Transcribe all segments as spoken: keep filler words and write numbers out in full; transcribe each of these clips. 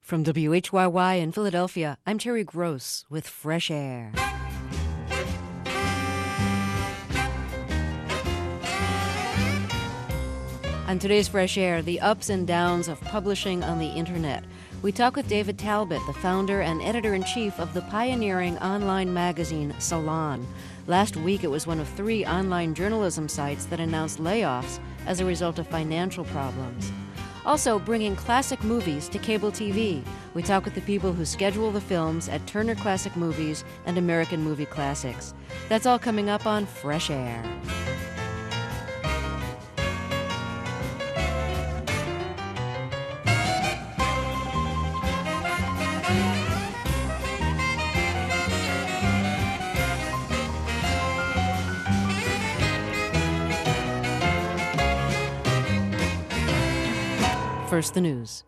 From W H Y Y in Philadelphia, I'm Terry Gross with Fresh Air. On today's Fresh Air, the ups and downs of publishing on the internet. We talk with David Talbot, the founder and editor-in-chief of the pioneering online magazine Salon. Last week, it was one of three online journalism sites that announced layoffs as a result of financial problems. Also, bringing classic movies to cable T V. We talk with the people who schedule the films at Turner Classic Movies and American Movie Classics. That's all coming up on Fresh Air. First, the news.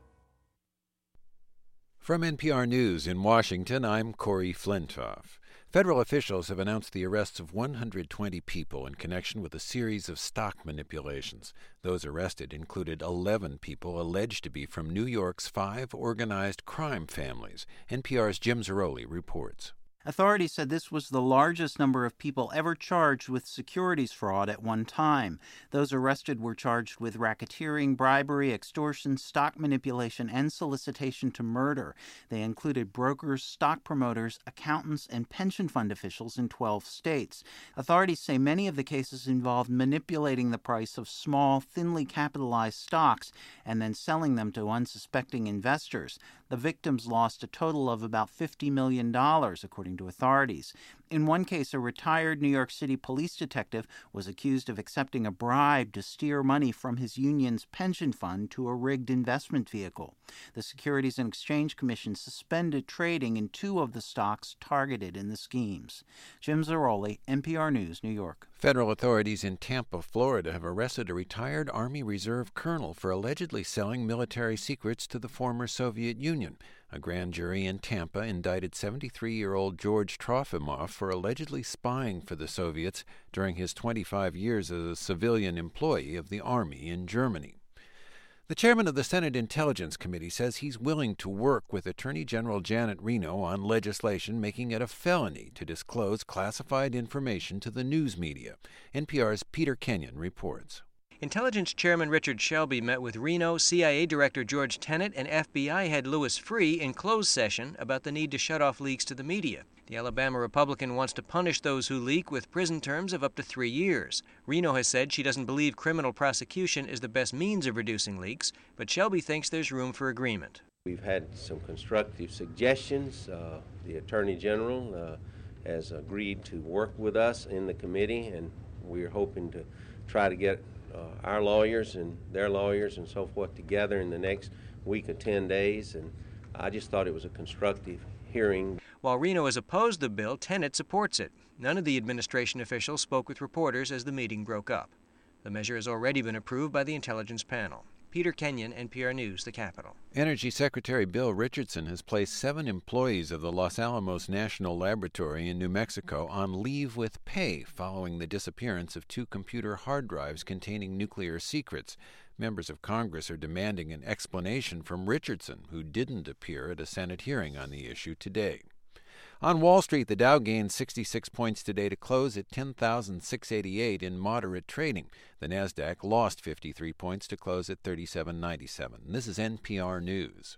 From N P R News in Washington, I'm Corey Flintoff. Federal officials have announced the arrests of one hundred twenty people in connection with a series of stock manipulations. Those arrested included eleven people alleged to be from New York's five organized crime families. N P R's Jim Zarroli reports. Authorities said this was the largest number of people ever charged with securities fraud at one time. Those arrested were charged with racketeering, bribery, extortion, stock manipulation, and solicitation to murder. They included brokers, stock promoters, accountants, and pension fund officials in twelve states. Authorities say many of the cases involved manipulating the price of small, thinly capitalized stocks and then selling them to unsuspecting investors. The victims lost a total of about fifty million dollars, according to authorities. In one case, a retired New York City police detective was accused of accepting a bribe to steer money from his union's pension fund to a rigged investment vehicle. The Securities and Exchange Commission suspended trading in two of the stocks targeted in the schemes. Jim Zarroli, N P R News, New York. Federal authorities in Tampa, Florida, have arrested a retired Army Reserve colonel for allegedly selling military secrets to the former Soviet Union. A grand jury in Tampa indicted seventy-three-year-old George Trofimov for allegedly spying for the Soviets during his twenty-five years as a civilian employee of the Army in Germany. The chairman of the Senate Intelligence Committee says he's willing to work with Attorney General Janet Reno on legislation making it a felony to disclose classified information to the news media. N P R's Peter Kenyon reports. Intelligence Chairman Richard Shelby met with Reno, C I A Director George Tenet, and F B I head Louis Freeh in closed session about the need to shut off leaks to the media. The Alabama Republican wants to punish those who leak with prison terms of up to three years. Reno has said she doesn't believe criminal prosecution is the best means of reducing leaks, but Shelby thinks there's room for agreement. We've had some constructive suggestions. Uh, the Attorney General uh, has agreed to work with us in the committee, and we're hoping to try to get Uh, our lawyers and their lawyers and so forth together in the next week or ten days, and I just thought it was a constructive hearing. While Reno has opposed the bill, Tenet supports it. None of the administration officials spoke with reporters as the meeting broke up. The measure has already been approved by the Intelligence Panel. Peter Kenyon, N P R News, the Capitol. Energy Secretary Bill Richardson has placed seven employees of the Los Alamos National Laboratory in New Mexico on leave with pay following the disappearance of two computer hard drives containing nuclear secrets. Members of Congress are demanding an explanation from Richardson, who didn't appear at a Senate hearing on the issue today. On Wall Street, the Dow gained sixty-six points today to close at ten thousand six hundred eighty-eight in moderate trading. The Nasdaq lost fifty-three points to close at thirty-seven ninety-seven. This is N P R News.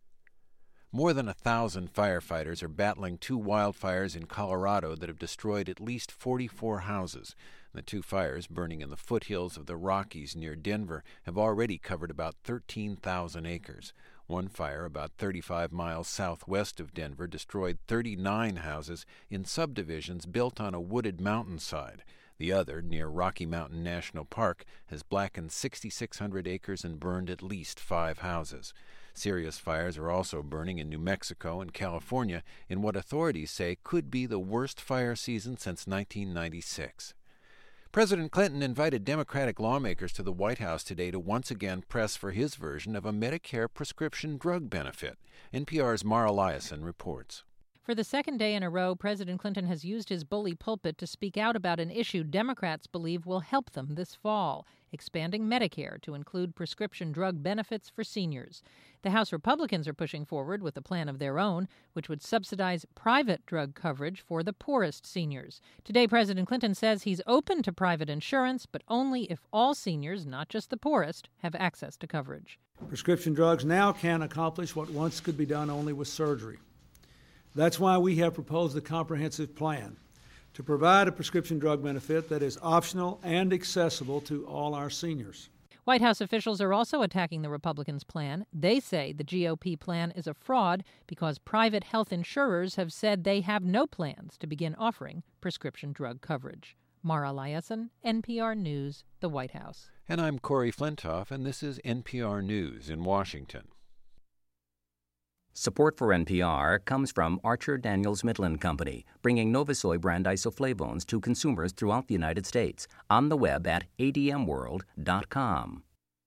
More than a thousand firefighters are battling two wildfires in Colorado that have destroyed at least forty-four houses. The two fires, burning in the foothills of the Rockies near Denver, have already covered about thirteen thousand acres. One fire, about thirty-five miles southwest of Denver, destroyed thirty-nine houses in subdivisions built on a wooded mountainside. The other, near Rocky Mountain National Park, has blackened six thousand six hundred acres and burned at least five houses. Serious fires are also burning in New Mexico and California in what authorities say could be the worst fire season since nineteen ninety-six. President Clinton invited Democratic lawmakers to the White House today to once again press for his version of a Medicare prescription drug benefit. N P R's Mara Liasson reports. For the second day in a row, President Clinton has used his bully pulpit to speak out about an issue Democrats believe will help them this fall, expanding Medicare to include prescription drug benefits for seniors. The House Republicans are pushing forward with a plan of their own, which would subsidize private drug coverage for the poorest seniors. Today, President Clinton says he's open to private insurance, but only if all seniors, not just the poorest, have access to coverage. Prescription drugs now can accomplish what once could be done only with surgery. That's why we have proposed a comprehensive plan to provide a prescription drug benefit that is optional and accessible to all our seniors. White House officials are also attacking the Republicans' plan. They say the G O P plan is a fraud because private health insurers have said they have no plans to begin offering prescription drug coverage. Mara Liasson, N P R News, the White House. And I'm Corey Flintoff, and this is N P R News in Washington. Support for N P R comes from Archer Daniels Midland Company, bringing Novasoy brand isoflavones to consumers throughout the United States, on the web at a d m world dot com.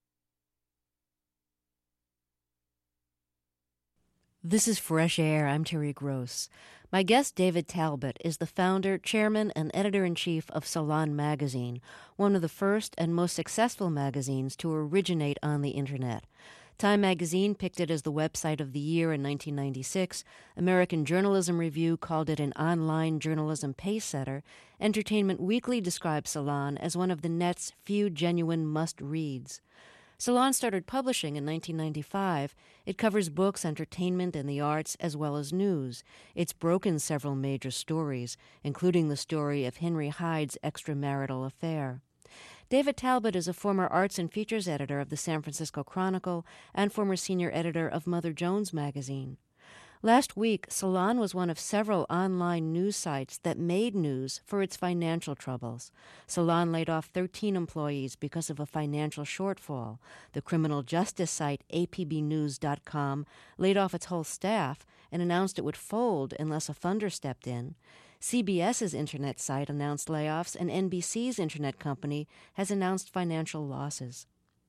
This is Fresh Air. I'm Terry Gross. My guest, David Talbot, is the founder, chairman, and editor-in-chief of Salon Magazine, one of the first and most successful magazines to originate on the Internet. Time magazine picked it as the website of the year in nineteen ninety-six. American Journalism Review called it an online journalism pacesetter. Entertainment Weekly described Salon as one of the net's few genuine must-reads. Salon started publishing in nineteen ninety-five. It covers books, entertainment, and the arts, as well as news. It's broken several major stories, including the story of Henry Hyde's extramarital affair. David Talbot is a former arts and features editor of the San Francisco Chronicle and former senior editor of Mother Jones magazine. Last week, Salon was one of several online news sites that made news for its financial troubles. Salon laid off thirteen employees because of a financial shortfall. The criminal justice site A P B news dot com laid off its whole staff and announced it would fold unless a funder stepped in. CBS's internet site announced layoffs, and N B C's internet company has announced financial losses.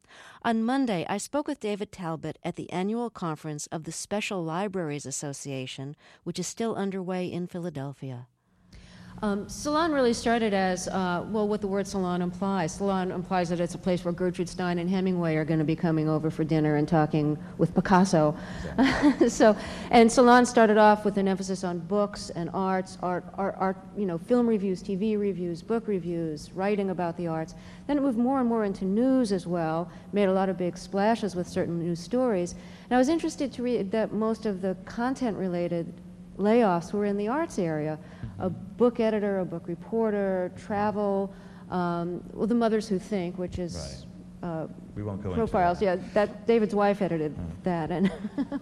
On Monday, I spoke with David Talbot at the annual conference of the Special Libraries Association, which is still underway in Philadelphia. Um, Salon really started as, uh, well, what the word salon implies. Salon implies that it's a place where Gertrude Stein and Hemingway are going to be coming over for dinner and talking with Picasso. Exactly. so, and Salon started off with an emphasis on books and arts, art, art, art, you know, film reviews, T V reviews, book reviews, writing about the arts. Then it moved more and more into news as well, made a lot of big splashes with certain news stories. And I was interested to read that most of the content-related layoffs were in the arts area. A book editor, a book reporter, travel, um, well, the Mothers Who Think, which is right. uh, we won't go profiles. Into that. Yeah, that David's wife edited oh. that, and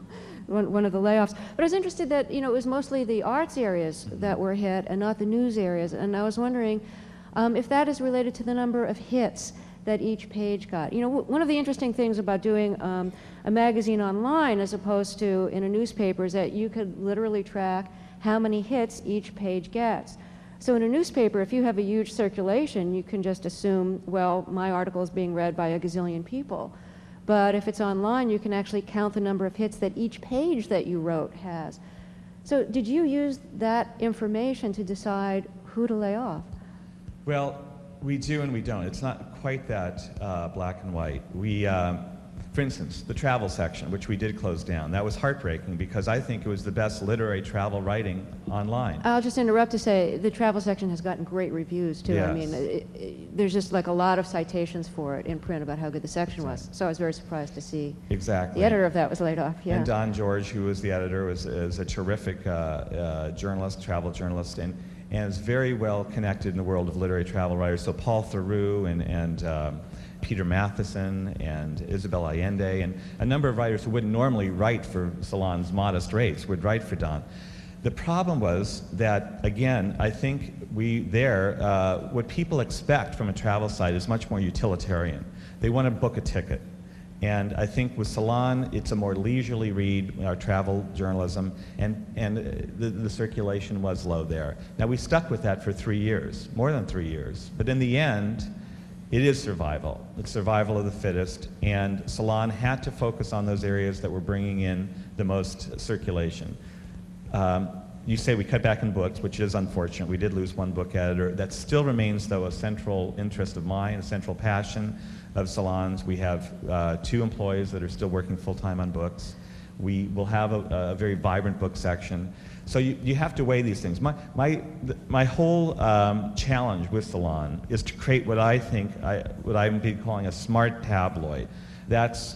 one, one of the layoffs. But I was interested that, you know, it was mostly the arts areas mm-hmm. that were hit and not the news areas. And I was wondering um, if that is related to the number of hits that each page got. You know, w- one of the interesting things about doing um, a magazine online as opposed to in a newspaper is that you could literally track how many hits each page gets. So in a newspaper, if you have a huge circulation, you can just assume, well, my article is being read by a gazillion people. But if it's online, you can actually count the number of hits that each page that you wrote has. So did you use that information to decide who to lay off? Well, we do and we don't. It's not quite that uh, black and white. We, um, for instance, the travel section, which we did close down, that was heartbreaking because I think it was the best literary travel writing online. I'll just interrupt to say the travel section has gotten great reviews too. Yes. I mean, it, it, there's just like a lot of citations for it in print about how good the section exactly. was. So I was very surprised to see exactly. the editor of that was laid off. Yeah. And Don George, who was the editor, was is a terrific uh, uh, journalist, travel journalist, and and is very well connected in the world of literary travel writers. So Paul Theroux and, and um, Peter Matheson and Isabel Allende and a number of writers who wouldn't normally write for Salon's modest rates would write for Don. The problem was that, again, I think we there, uh, what people expect from a travel site is much more utilitarian. They want to book a ticket. And I think with Salon, it's a more leisurely read, our travel journalism, and, and the, the circulation was low there. Now, we stuck with that for three years, more than three years. But in the end, it is survival. It's survival of the fittest, and Salon had to focus on those areas that were bringing in the most circulation. Um, you say we cut back in books, which is unfortunate. We did lose one book editor. That still remains, though, a central interest of mine, a central passion of Salon's. We have uh, two employees that are still working full-time on books. We will have a, a very vibrant book section. So you, you have to weigh these things. My, my, my whole um, challenge with Salon is to create what I think, I, what I'm calling a smart tabloid. That's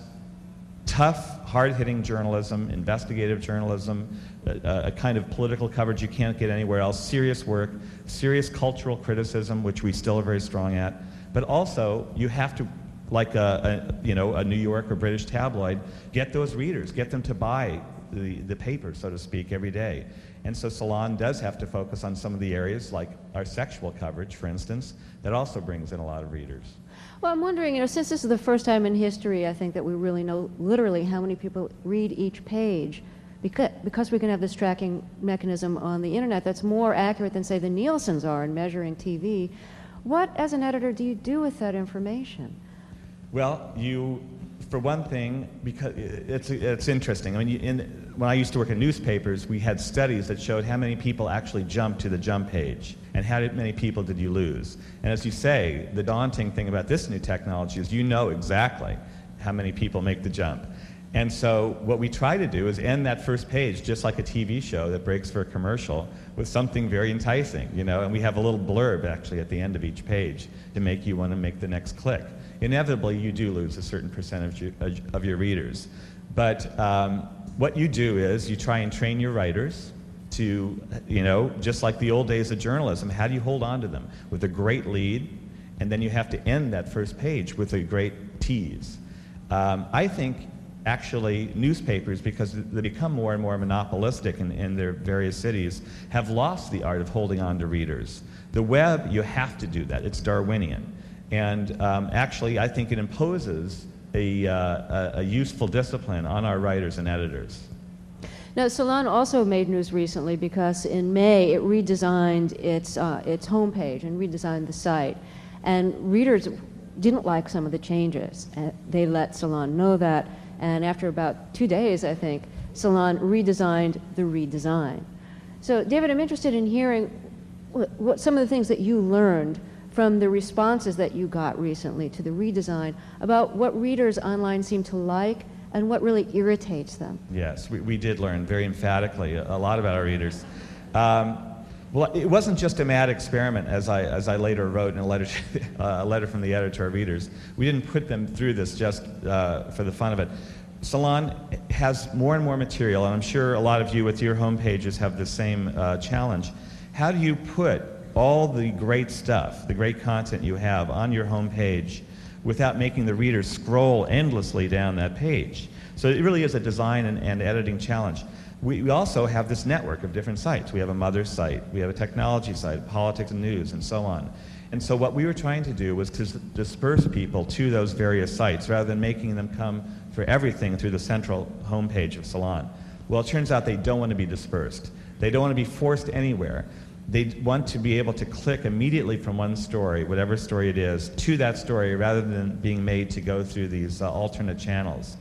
tough, hard-hitting journalism, investigative journalism, a, a kind of political coverage you can't get anywhere else, serious work, serious cultural criticism, which we still are very strong at. But also, you have to, like a, a you know a New York or British tabloid, get those readers, get them to buy the, the paper, so to speak, every day. And so Salon does have to focus on some of the areas, like our sexual coverage, for instance, that also brings in a lot of readers. Well, I'm wondering, you know, since this is the first time in history, I think, that we really know literally how many people read each page, because, because we can have this tracking mechanism on the internet that's more accurate than, say, the Nielsen's are in measuring T V. What, as an editor, do you do with that information? Well, you, for one thing, because it's it's interesting. I mean, you, in, when I used to work in newspapers, we had studies that showed how many people actually jumped to the jump page, and how many people did you lose. And as you say, the daunting thing about this new technology is you know exactly how many people make the jump. And so what we try to do is end that first page just like a T V show that breaks for a commercial with something very enticing, you know, and we have a little blurb actually at the end of each page to make you want to make the next click. Inevitably, you do lose a certain percentage of your readers. But um, what you do is you try and train your writers to, you know, just like the old days of journalism, how do you hold on to them? With a great lead, and then you have to end that first page with a great tease. Um, I think actually newspapers, because they become more and more monopolistic in, in their various cities, have lost the art of holding on to readers. The web, you have to do that. It's Darwinian. And um, actually, I think it imposes a, uh, a, a useful discipline on our writers and editors. Now, Salon also made news recently because in May it redesigned its, uh, its homepage and redesigned the site. And readers didn't like some of the changes. Uh, they let Salon know that. And after about two days, I think, Salon redesigned the redesign. So, David, I'm interested in hearing what, what some of the things that you learned from the responses that you got recently to the redesign about what readers online seem to like and what really irritates them. Yes, we, we did learn very emphatically a, a lot about our readers. Um, well, it wasn't just a mad experiment, as I, as I later wrote in a letter, uh, a letter from the editor to our readers. We didn't put them through this just uh, for the fun of it. Salon has more and more material, and I'm sure a lot of you with your home pages have the same uh, challenge. How do you put all the great stuff, the great content you have on your home page without making the reader scroll endlessly down that page? So it really is a design and, and editing challenge. We, we also have this network of different sites. We have a mother site, we have a technology site, politics and news, and so on. And so what we were trying to do was to disperse people to those various sites rather than making them come for everything through the central homepage of Salon. Well, it turns out they don't want to be dispersed. They don't want to be forced anywhere. They want to be able to click immediately from one story, whatever story it is, to that story rather than being made to go through these uh, alternate channels.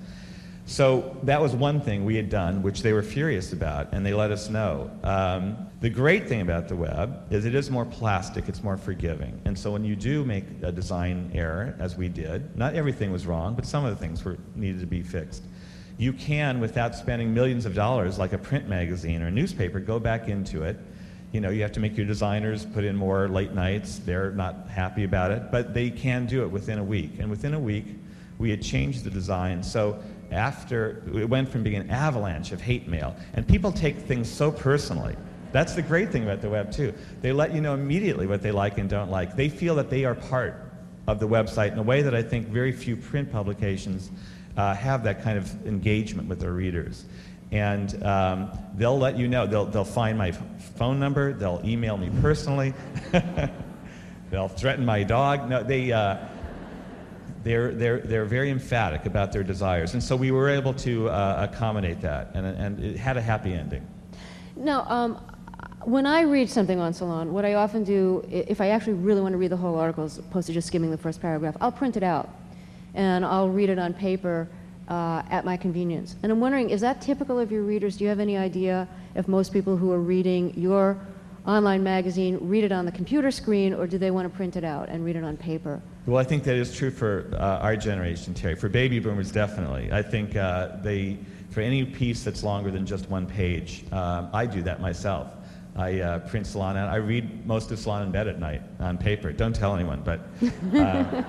So that was one thing we had done, which they were furious about, and they let us know. Um, the great thing about the web is it is more plastic, it's more forgiving. And so when you do make a design error, as we did, not everything was wrong, but some of the things were needed to be fixed. You can, without spending millions of dollars like a print magazine or a newspaper, go back into it. You know, you have to make your designers put in more late nights. They're not happy about it, but they can do it within a week. And within a week, we had changed the design. So after, it went from being an avalanche of hate mail, and people take things so personally. That's the great thing about the web, too. They let you know immediately what they like and don't like. They feel that they are part of the website in a way that I think very few print publications uh, have that kind of engagement with their readers. And um, they'll let you know. They'll, they'll find my phone number. They'll email me personally. They'll threaten my dog. No, they, uh, they're, they're, they're very emphatic about their desires. And so we were able to uh, accommodate that, and, and it had a happy ending. Now, um, when I read something on Salon, what I often do, if I actually really want to read the whole article as opposed to just skimming the first paragraph, I'll print it out, and I'll read it on paper uh, at my convenience. And I'm wondering, is that typical of your readers? Do you have any idea if most people who are reading your online magazine read it on the computer screen, or do they want to print it out and read it on paper? Well, I think that is true for uh, our generation, Terry. For baby boomers, definitely. I think uh, they, for any piece that's longer than just one page, um, I do that myself. I uh, print Salon out. I read most of Salon in bed at night on paper. Don't tell anyone, but... Uh,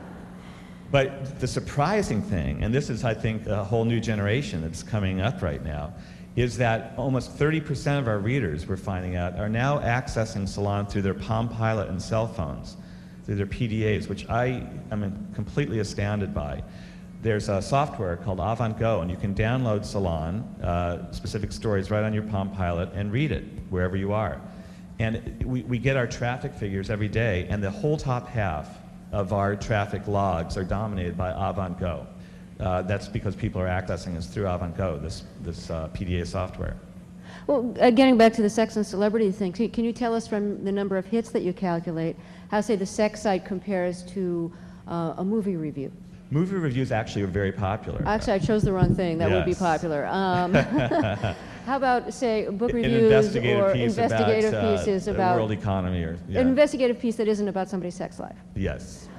but the surprising thing, and this is, I think, a whole new generation that's coming up right now, is that almost thirty percent of our readers, we're finding out, are now accessing Salon through their Palm Pilot and cell phones, through their P D As, which I am completely astounded by. There's a software called AvantGo, and you can download Salon, uh, specific stories, right on your Palm Pilot and read it wherever you are. And we, we get our traffic figures every day, and the whole top half of our traffic logs are dominated by AvantGo. Uh, that's because people are accessing us through AvantGo, this, this uh, P D A software. Well, uh, getting back to the sex and celebrity thing, can, can you tell us from the number of hits that you calculate, how, say, the sex site compares to uh, a movie review? Movie reviews actually are very popular. Actually, I chose the wrong thing. That yes. would be popular. Um, how about, say, book An reviews investigative or piece investigative about, pieces uh, about... the world economy or... Yeah. An investigative piece that isn't about somebody's sex life. Yes.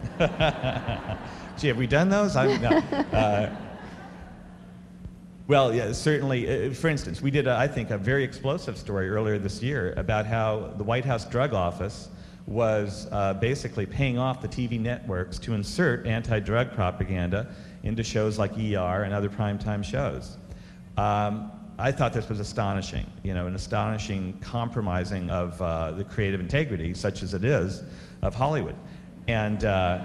Gee, have we done those? I'm, no. uh, well, yeah, certainly. Uh, for instance, we did, a, I think, a very explosive story earlier this year about how the White House Drug Office was uh, basically paying off the T V networks to insert anti-drug propaganda into shows like E R and other primetime shows. Um, I thought this was astonishing, you know, an astonishing compromising of uh, the creative integrity, such as it is, of Hollywood, and uh,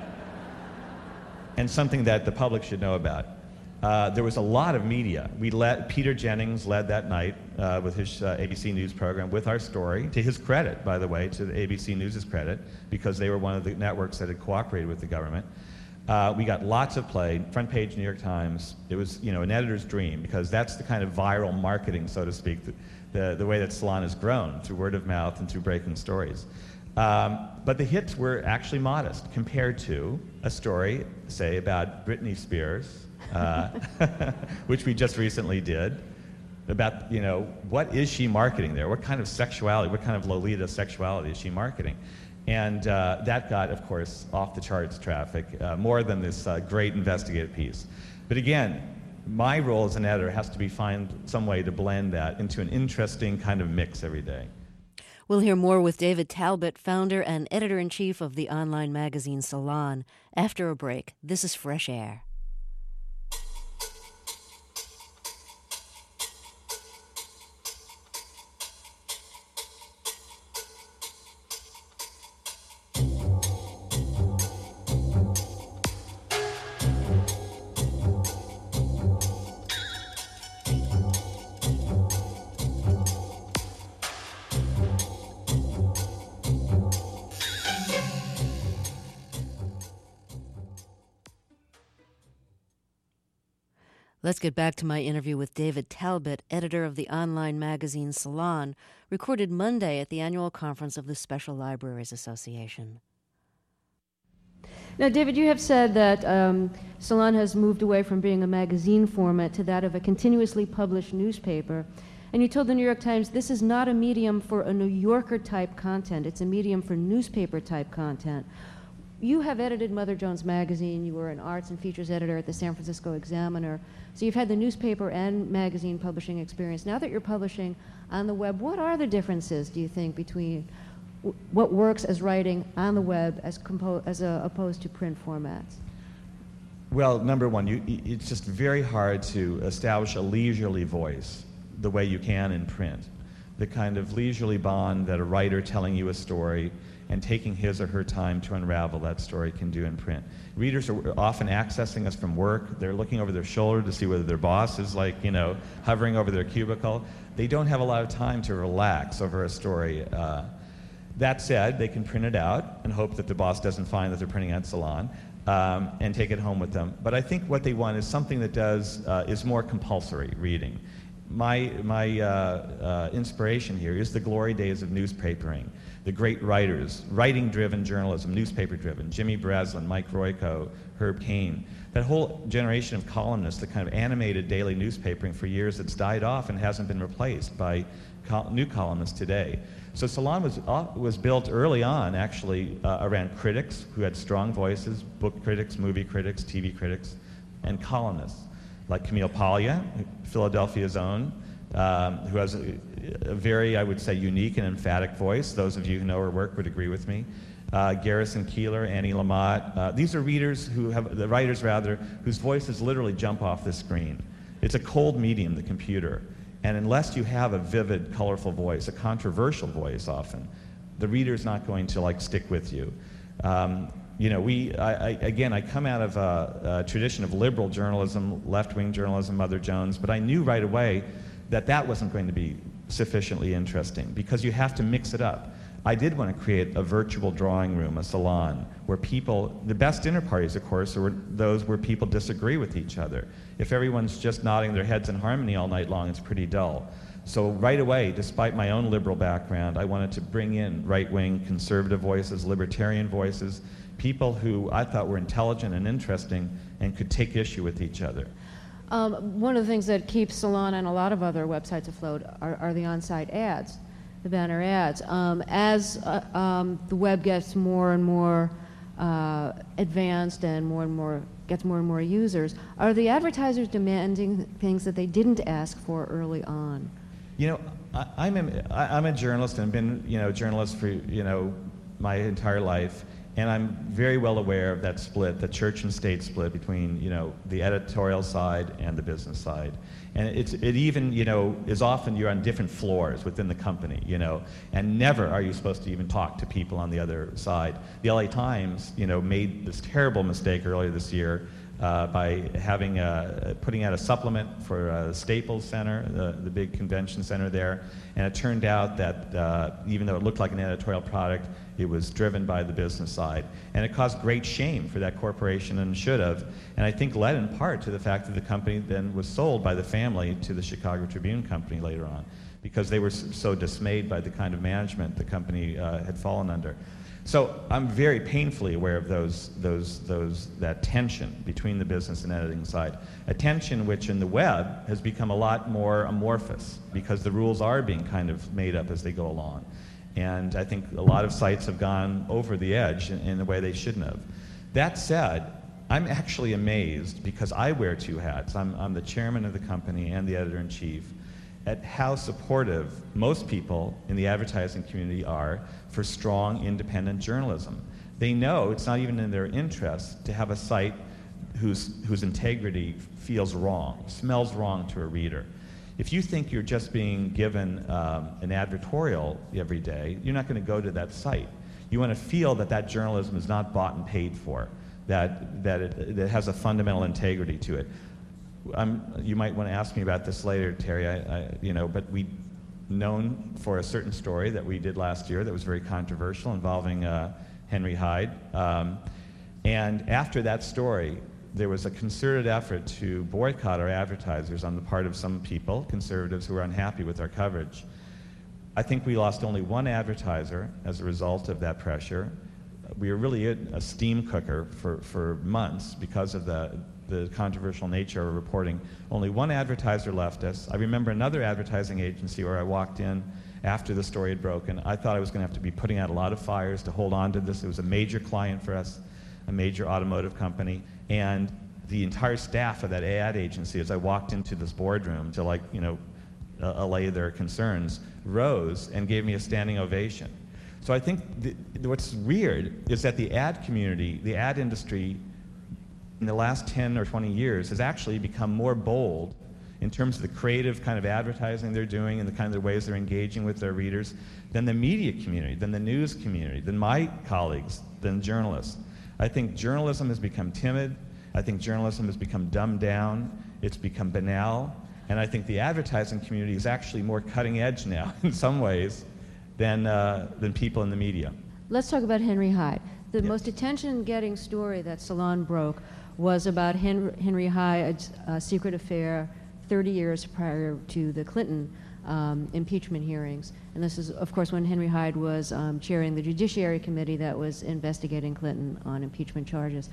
and something that the public should know about. Uh, there was a lot of media. We let Peter Jennings led that night uh, with his uh, A B C News program with our story, to his credit, by the way, to the A B C News' credit, because they were one of the networks that had cooperated with the government. Uh, we got lots of play, front page New York Times. It was, you know, an editor's dream, because that's the kind of viral marketing, so to speak, the, the, the way that Salon has grown, through word of mouth and through breaking stories. Um, but the hits were actually modest compared to a story, say, about Britney Spears, uh, which we just recently did, about, you know, what is she marketing there? What kind of sexuality, what kind of Lolita sexuality is she marketing? And uh, that got, of course, off the charts traffic, uh, more than this uh, great investigative piece. But again, my role as an editor has to be find some way to blend that into an interesting kind of mix every day. We'll hear more with David Talbot, founder and editor-in-chief of the online magazine Salon, after a break. This is Fresh Air. Let's get back to my interview with David Talbot, editor of the online magazine Salon, recorded Monday at the annual conference of the Special Libraries Association. Now, David, you have said that um, Salon has moved away from being a magazine format to that of a continuously published newspaper. And you told the New York Times this is not a medium for a New Yorker-type content. It's a medium for newspaper-type content. You have edited Mother Jones Magazine. You were an arts and features editor at the San Francisco Examiner. So you've had the newspaper and magazine publishing experience. Now that you're publishing on the web, what are the differences, do you think, between w what works as writing on the web as, compo as a, opposed to print formats? Well, number one, you, it's just very hard to establish a leisurely voice the way you can in print. The kind of leisurely bond that a writer telling you a story and taking his or her time to unravel that story can do in print. Readers are often accessing us from work. They're looking over their shoulder to see whether their boss is, like, you know, hovering over their cubicle. They don't have a lot of time to relax over a story. Uh, that said, they can print it out and hope that the boss doesn't find that they're printing out Salon, um, and take it home with them. But I think what they want is something that does uh, is more compulsory reading. my, my uh, uh, inspiration here is the glory days of newspapering. The great writers, writing-driven journalism, newspaper-driven, Jimmy Breslin, Mike Royko, Herb Caen. That whole generation of columnists that kind of animated daily newspapering for years, that's died off and hasn't been replaced by col- new columnists today. So Salon was, uh, was built early on, actually, uh, around critics who had strong voices, book critics, movie critics, T V critics, and columnists, like Camille Paglia, Philadelphia's own, um, who has a, a very, I would say, unique and emphatic voice. Those of you who know her work would agree with me. Uh, Garrison Keillor, Annie Lamott. Uh, these are readers who have, the writers rather, whose voices literally jump off the screen. It's a cold medium, the computer. And unless you have a vivid, colorful voice, a controversial voice often, the reader's not going to like stick with you. Um, you know, we, I, I, again, I come out of a, a tradition of liberal journalism, left-wing journalism, Mother Jones, but I knew right away that that wasn't going to be sufficiently interesting because you have to mix it up. I did want to create a virtual drawing room, a salon, where people, the best dinner parties, of course, are those where people disagree with each other. If everyone's just nodding their heads in harmony all night long, it's pretty dull. So right away, despite my own liberal background, I wanted to bring in right-wing conservative voices, libertarian voices, people who I thought were intelligent and interesting and could take issue with each other. Um, one of the things that keeps Salon and a lot of other websites afloat are, are the on-site ads. The banner ads. Um, as uh, um, the web gets more and more uh, advanced and more and more gets more and more users, are the advertisers demanding things that they didn't ask for early on? You know, I, I'm a, I, I'm a journalist and I've been, you know, a journalist for, you know, my entire life, and I'm very well aware of that split, the church and state split between, you know, the editorial side and the business side. And it's, it even, you know, is often you're on different floors within the company, you know, and never are you supposed to even talk to people on the other side. The L A Times, you know, made this terrible mistake earlier this year uh, by having a, putting out a supplement for uh, Staples Center, the, the big convention center there, and it turned out that uh, even though it looked like an editorial product, it was driven by the business side. And it caused great shame for that corporation, and should have, and I think led in part to the fact that the company then was sold by the family to the Chicago Tribune Company later on, because they were so dismayed by the kind of management the company uh, had fallen under. So I'm very painfully aware of those, those, those, that tension between the business and editing side. A tension which in the web has become a lot more amorphous because the rules are being kind of made up as they go along. And I think a lot of sites have gone over the edge in, in a way they shouldn't have. That said, I'm actually amazed, because I wear two hats. I'm, I'm the chairman of the company and the editor-in-chief, at how supportive most people in the advertising community are for strong, independent journalism. They know it's not even in their interest to have a site whose, whose integrity feels wrong, smells wrong to a reader. If you think you're just being given um, an advertorial every day, you're not going to go to that site. You want to feel that that journalism is not bought and paid for, that, that it, that it has a fundamental integrity to it. I'm, you might want to ask me about this later, Terry, I, I, you know, but we known for a certain story that we did last year that was very controversial involving uh, Henry Hyde. Um, and after that story, there was a concerted effort to boycott our advertisers on the part of some people, conservatives, who were unhappy with our coverage. I think we lost only one advertiser as a result of that pressure. We were really a steam cooker for, for months because of the, the controversial nature of reporting. Only one advertiser left us. I remember another advertising agency where I walked in after the story had broken. I thought I was going to have to be putting out a lot of fires to hold on to this. It was a major client for us, a major automotive company. And the entire staff of that ad agency, as I walked into this boardroom to, like, you know, uh, allay their concerns, rose and gave me a standing ovation. So I think the, what's weird is that the ad community, the ad industry, in the last ten or twenty years has actually become more bold in terms of the creative kind of advertising they're doing and the kind of ways they're engaging with their readers than the media community, than the news community, than my colleagues, than journalists. I think journalism has become timid. I think journalism has become dumbed down. It's become banal. And I think the advertising community is actually more cutting edge now in some ways than, uh, than people in the media. Let's talk about Henry Hyde. The Yes. most attention-getting story that Salon broke was about Henry, Henry Hyde's uh, secret affair thirty years prior to the Clinton um, impeachment hearings. And this is, of course, when Henry Hyde was um, chairing the Judiciary Committee that was investigating Clinton on impeachment charges.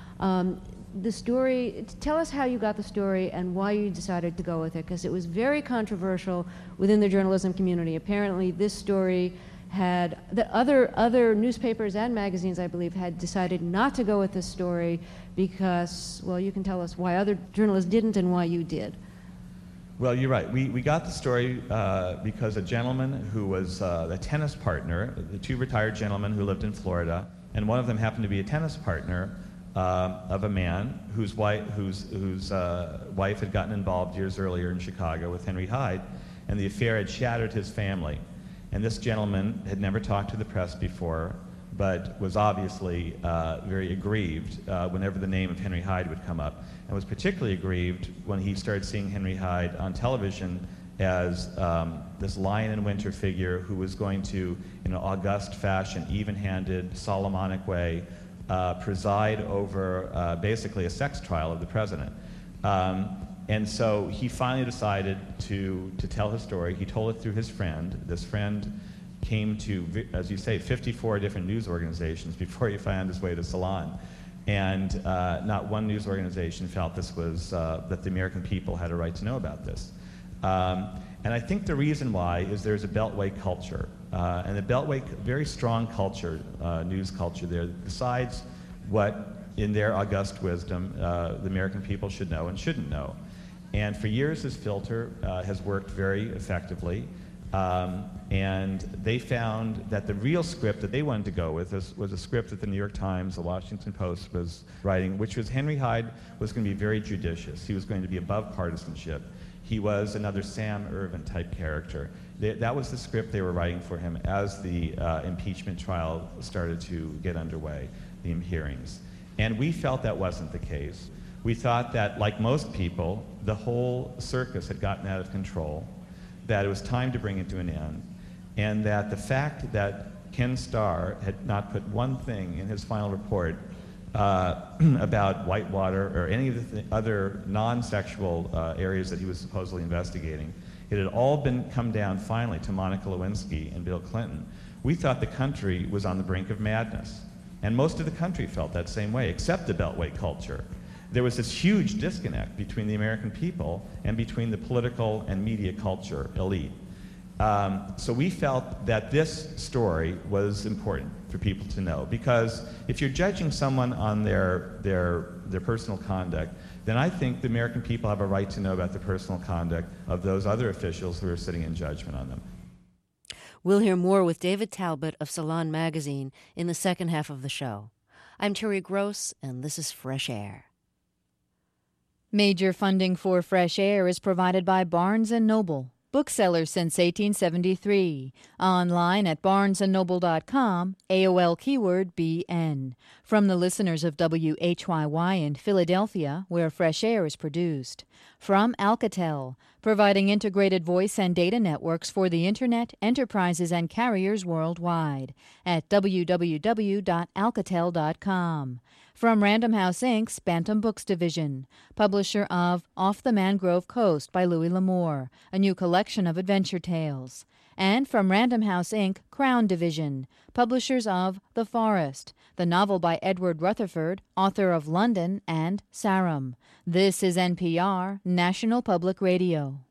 Um, the story, tell us how you got the story and why you decided to go with it, because it was very controversial within the journalism community. Apparently this story had, the other, other newspapers and magazines, I believe, had decided not to go with this story because, well, you can tell us why other journalists didn't and why you did. Well, you're right. We, we got the story uh, because a gentleman who was uh, a tennis partner, the two retired gentlemen who lived in Florida, and one of them happened to be a tennis partner uh, of a man whose wife, whose, whose uh, wife had gotten involved years earlier in Chicago with Henry Hyde, and the affair had shattered his family. And this gentleman had never talked to the press before, but was obviously uh, very aggrieved uh, whenever the name of Henry Hyde would come up, and was particularly aggrieved when he started seeing Henry Hyde on television as um, this lion in winter figure who was going to, in an august fashion, even-handed, Solomonic way, uh, preside over uh, basically a sex trial of the president. Um, And so he finally decided to, to tell his story. He told it through his friend. This friend came to, as you say, fifty-four different news organizations before he found his way to Salon. And uh, not one news organization felt this was, uh, that the American people had a right to know about this. Um, and I think the reason why is there's a Beltway culture. Uh, and the Beltway, very strong culture, uh, news culture there, besides what, in their august wisdom, uh, the American people should know and shouldn't know. And for years, this filter uh, has worked very effectively. Um, and they found that the real script that they wanted to go with was, was a script that the New York Times, the Washington Post was writing, which was Henry Hyde was going to be very judicious. He was going to be above partisanship. He was another Sam Ervin type character. They, that was the script they were writing for him as the uh, impeachment trial started to get underway, the hearings. And we felt that wasn't the case. We thought that, like most people, the whole circus had gotten out of control, that it was time to bring it to an end, and that the fact that Ken Starr had not put one thing in his final report uh, about Whitewater or any of the th other non-sexual uh, areas that he was supposedly investigating, it had all been come down finally to Monica Lewinsky and Bill Clinton. We thought the country was on the brink of madness, and most of the country felt that same way, except the Beltway culture. There was this huge disconnect between the American people and between the political and media culture elite. Um, so we felt that this story was important for people to know, because if you're judging someone on their, their, their personal conduct, then I think the American people have a right to know about the personal conduct of those other officials who are sitting in judgment on them. We'll hear more with David Talbot of Salon Magazine in the second half of the show. I'm Terry Gross, and this is Fresh Air. Major funding for Fresh Air is provided by Barnes and Noble, bookseller since eighteen seventy-three. Online at barnes and noble dot com, A O L keyword B N. From the listeners of W H Y Y in Philadelphia, where Fresh Air is produced. From Alcatel, providing integrated voice and data networks for the Internet, enterprises, and carriers worldwide at w w w dot alcatel dot com. From Random House Incorporated's Bantam Books Division, publisher of Off the Mangrove Coast by Louis L'Amour, a new collection of adventure tales. And from Random House Incorporated Crown Division, publishers of The Forest, the novel by Edward Rutherford, author of London and Sarum. This is N P R, National Public Radio.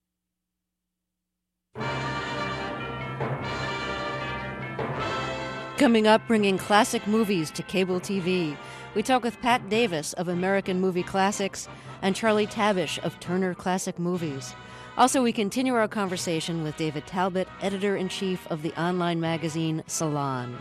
Coming up, bringing classic movies to cable T V. We talk with Pat Davis of American Movie Classics and Charlie Tabish of Turner Classic Movies. Also, we continue our conversation with David Talbot, editor-in-chief of the online magazine Salon.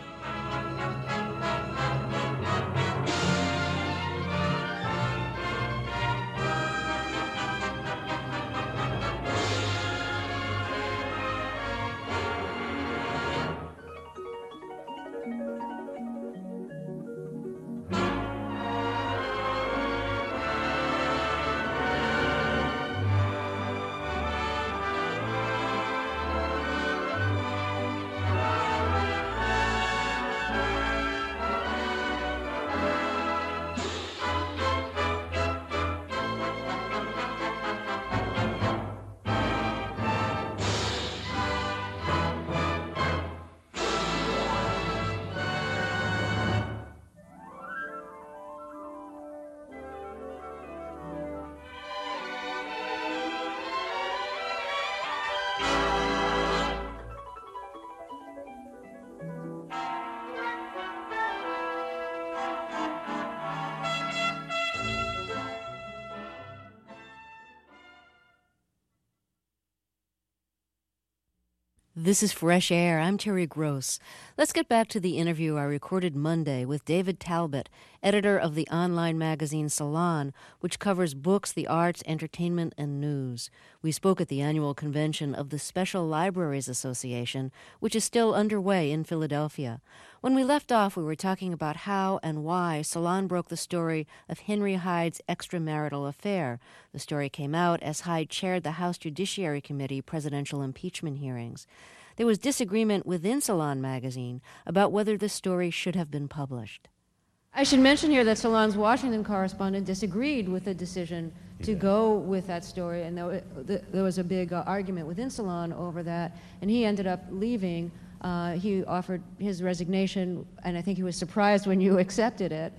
This is Fresh Air. I'm Terry Gross. Let's get back to the interview I recorded Monday with David Talbot, editor of the online magazine Salon, which covers books, the arts, entertainment, and news. We spoke at the annual convention of the Special Libraries Association, which is still underway in Philadelphia. When we left off, we were talking about how and why Salon broke the story of Henry Hyde's extramarital affair. The story came out as Hyde chaired the House Judiciary Committee presidential impeachment hearings. There was disagreement within Salon magazine about whether the story should have been published. I should mention here that Salon's Washington correspondent disagreed with the decision to go with that story, and there was a big uh, argument within Salon over that, and he ended up leaving. Uh, he offered his resignation, and I think he was surprised when you accepted it.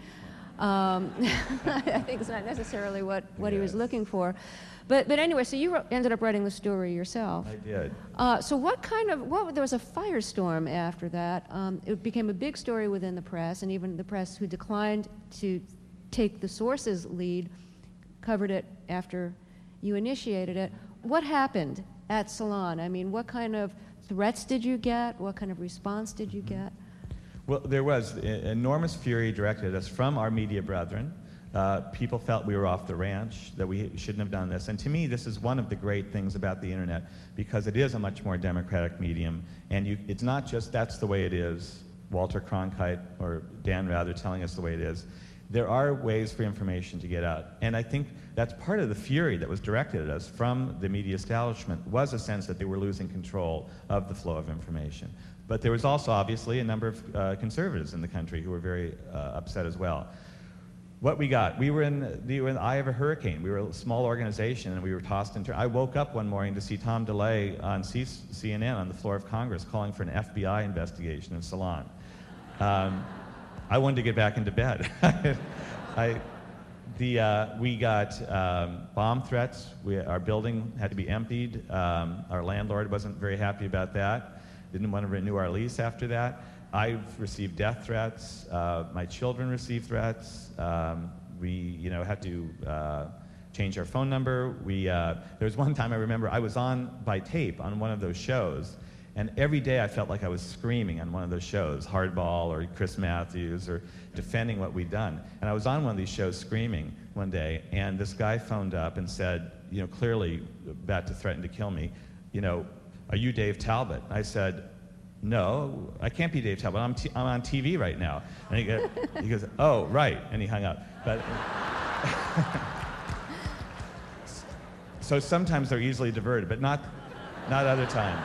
Um, I think it's not necessarily what, what yes. he was looking for. But, but anyway, so you wrote, ended up writing the story yourself. I did. Uh, so what kind of, what, there was a firestorm after that. Um, it became a big story within the press, and even the press who declined to take the sources lead covered it after you initiated it. What happened at Salon? I mean, what kind of threats did you get? What kind of response did you get? Well, there was enormous fury directed at us from our media brethren. Uh, people felt we were off the ranch, that we shouldn't have done this. And to me, this is one of the great things about the internet, because it is a much more democratic medium. And you, it's not just that's the way it is, Walter Cronkite or Dan Rather telling us the way it is. There are ways for information to get out. And I think that's part of the fury that was directed at us from the media establishment, was a sense that they were losing control of the flow of information. But there was also, obviously, a number of uh, conservatives in the country who were very uh, upset as well. What we got, we were, in, we were in the eye of a hurricane. We were a small organization, and we were tossed into... I woke up one morning to see Tom DeLay on C N N on the floor of Congress calling for an F B I investigation in Salon. Um, I wanted to get back into bed. I, the, uh, we got um, bomb threats. We, our building had to be emptied. Um, our landlord wasn't very happy about that. Didn't want to renew our lease after that. I've received death threats. Uh, my children received threats. Um, we, you know, had to uh, change our phone number. We, uh, there was one time I remember I was on by tape on one of those shows, and every day I felt like I was screaming on one of those shows, Hardball or Chris Matthews, or defending what we'd done. And I was on one of these shows screaming one day, and this guy phoned up and said, you know, clearly about to threaten to kill me, you know, are you Dave Talbot? I said, no, I can't be Dave Talbot. I'm, t I'm on T V right now. And he, go, he goes, oh, right, and he hung up. But so sometimes they're easily diverted, but not, not other times.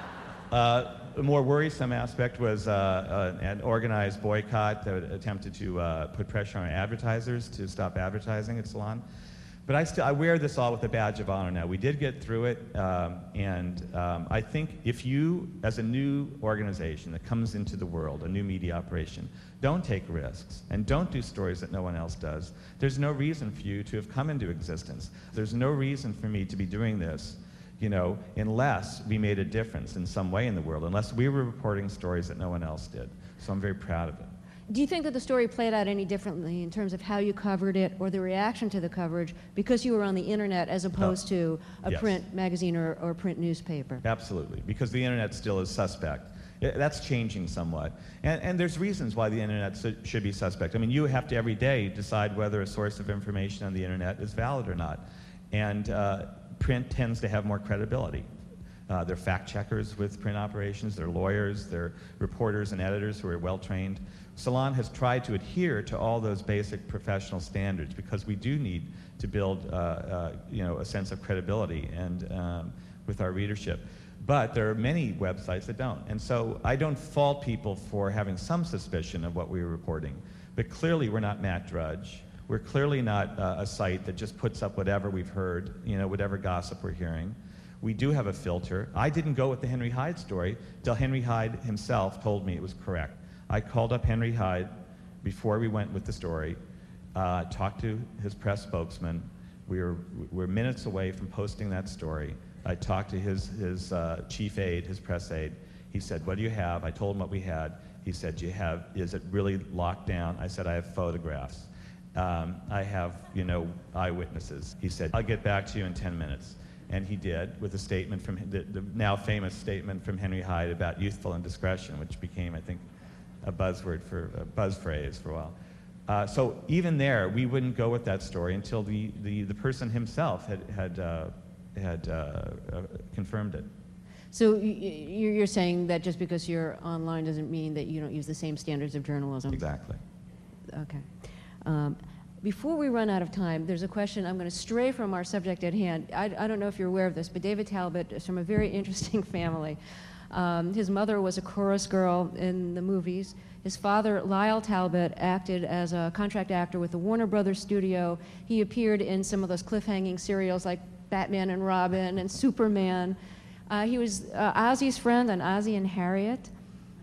Uh, the more worrisome aspect was uh, uh, an organized boycott that attempted to uh, put pressure on advertisers to stop advertising at Salon. But I still I wear this all with a badge of honor now. We did get through it, um, and um, I think if you, as a new organization that comes into the world, a new media operation, don't take risks and don't do stories that no one else does, there's no reason for you to have come into existence. There's no reason for me to be doing this, you know, unless we made a difference in some way in the world, unless we were reporting stories that no one else did. So I'm very proud of it. Do you think that the story played out any differently in terms of how you covered it or the reaction to the coverage because you were on the internet as opposed oh, to a yes. print magazine or, or print newspaper? Absolutely, because the internet still is suspect. It, that's changing somewhat. And, and there's reasons why the internet should be suspect. I mean, you have to every day decide whether a source of information on the internet is valid or not. And uh, print tends to have more credibility. Uh, they're fact checkers with print operations, they're lawyers, they're reporters and editors who are well trained. Salon has tried to adhere to all those basic professional standards because we do need to build uh, uh, you know, a sense of credibility and um, with our readership. But there are many websites that don't. And so I don't fault people for having some suspicion of what we were reporting. But clearly we're not Matt Drudge. We're clearly not uh, a site that just puts up whatever we've heard, you know, whatever gossip we're hearing. We do have a filter. I didn't go with the Henry Hyde story till Henry Hyde himself told me it was correct. I called up Henry Hyde before we went with the story, uh, talked to his press spokesman. We were, we were minutes away from posting that story. I talked to his, his uh, chief aide, his press aide. He said, what do you have? I told him what we had. He said, do you have, is it really locked down? I said, I have photographs. Um, I have, you know, eyewitnesses. He said, I'll get back to you in ten minutes. And he did, with a statement from the, the now famous statement from Henry Hyde about youthful indiscretion, which became, I think, a buzzword for a buzz phrase for a while. Uh, so even there, we wouldn't go with that story until the the, the person himself had had uh, had uh, uh, confirmed it. So you're saying that just because you're online doesn't mean that you don't use the same standards of journalism? Exactly. Okay. Um, before we run out of time, there's a question. I'm going to stray from our subject at hand. I, I don't know if you're aware of this, but David Talbot is from a very interesting family. Um, his mother was a chorus girl in the movies. His father, Lyle Talbot, acted as a contract actor with the Warner Brothers studio. He appeared in some of those cliffhanging serials like Batman and Robin and Superman. Uh, he was uh, Ozzy's friend on Ozzy and Harriet.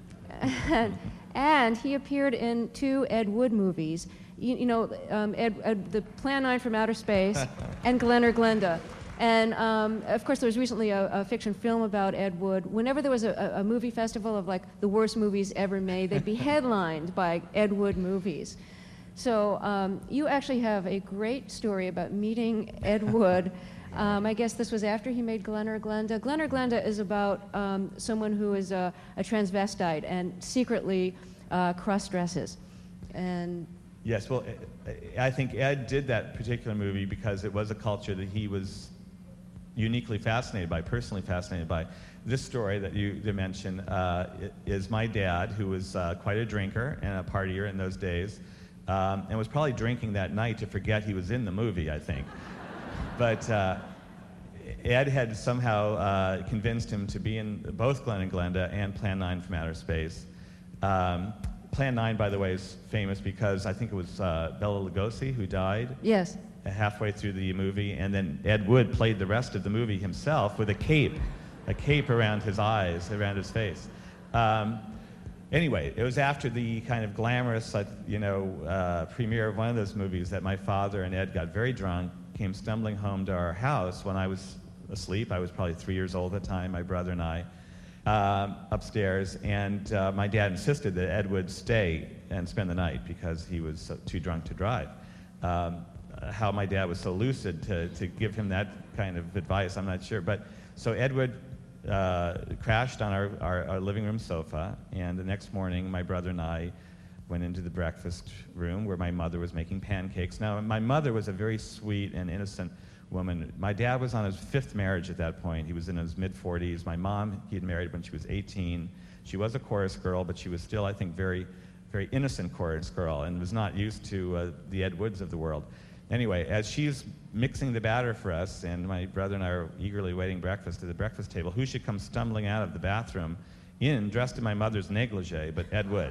and, and he appeared in two Ed Wood movies. You, you know, um, Ed, Ed, the Plan nine from Outer Space and Glen or Glenda. And um, of course, there was recently a, a fiction film about Ed Wood. Whenever there was a, a movie festival of like the worst movies ever made, they'd be headlined by Ed Wood movies. So um, you actually have a great story about meeting Ed Wood. Um, I guess this was after he made Glen or Glenda. Glen or Glenda is about um, someone who is a, a transvestite and secretly uh, cross-dresses. And yes, well, I think Ed did that particular movie because it was a culture that he was uniquely fascinated by, personally fascinated by. This story that you mentioned uh, is my dad, who was uh, quite a drinker and a partier in those days, um, and was probably drinking that night to forget he was in the movie, I think. But uh, Ed had somehow uh, convinced him to be in both Glen and Glenda and Plan nine from Outer Space. Um, Plan nine, by the way, is famous because I think it was uh, Bela Lugosi who died. Yes. Halfway through the movie, and then Ed Wood played the rest of the movie himself with a cape, a cape around his eyes, around his face. Um, anyway, it was after the kind of glamorous, you know, uh, premiere of one of those movies that my father and Ed got very drunk, came stumbling home to our house when I was asleep. I was probably three years old at the time, my brother and I, um, upstairs, and uh, my dad insisted that Ed would stay and spend the night because he was so, too drunk to drive. Um, how my dad was so lucid to, to give him that kind of advice, I'm not sure. But so Ed Wood uh, crashed on our, our, our living room sofa, and the next morning my brother and I went into the breakfast room where my mother was making pancakes. Now, my mother was a very sweet and innocent woman. My dad was on his fifth marriage at that point. He was in his mid forties. My mom, he had married when she was eighteen. She was a chorus girl, but she was still, I think, very, very innocent chorus girl and was not used to uh, the Ed Woods of the world. Anyway, as she's mixing the batter for us, and my brother and I are eagerly waiting breakfast at the breakfast table, who should come stumbling out of the bathroom in, dressed in my mother's negligee, but Ed Wood.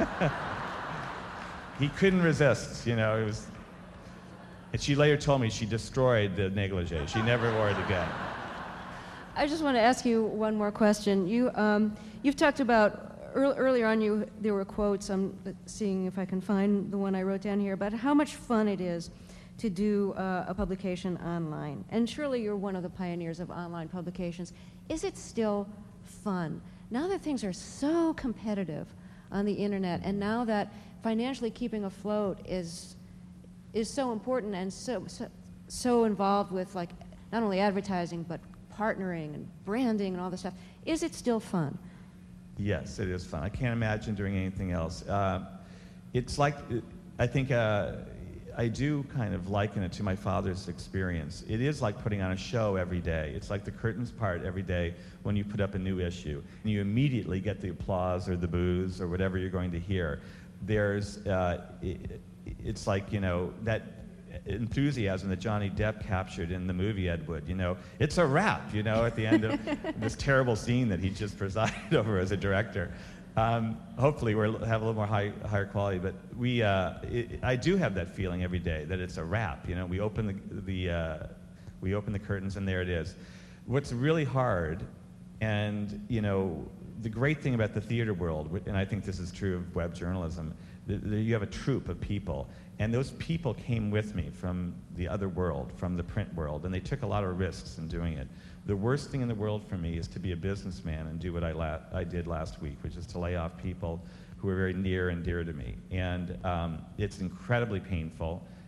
He couldn't resist, you know, it was... And she later told me she destroyed the negligee. She never wore it again. I just want to ask you one more question. You, um, you've talked about, earl- earlier on you, there were quotes, I'm seeing if I can find the one I wrote down here, about how much fun it is to do uh, a publication online. And surely you're one of the pioneers of online publications. Is it still fun? Now that things are so competitive on the internet, and now that financially keeping afloat is is so important and so, so so involved with like not only advertising but partnering and branding and all this stuff, is it still fun? Yes, it is fun. I can't imagine doing anything else. Uh, it's like, I think uh, I do kind of liken it to my father's experience. It is like putting on a show every day. It's like the curtains part every day when you put up a new issue. And you immediately get the applause or the boos or whatever you're going to hear. There's, uh, it, it's like, you know, that enthusiasm that Johnny Depp captured in the movie Ed Wood, you know, it's a wrap, you know, at the end of this terrible scene that he just presided over as a director. Um, hopefully we'll have a little more high, higher quality, but we, uh, it, I do have that feeling every day that it's a wrap, you know, we open the, the uh, we open the curtains and there it is. What's really hard, and, you know, the great thing about the theater world, and I think this is true of web journalism, you have a troupe of people, and those people came with me from the other world, from the print world, and they took a lot of risks in doing it. The worst thing in the world for me is to be a businessman and do what I, la- I did last week, which is to lay off people who are very near and dear to me. And um, it's incredibly painful,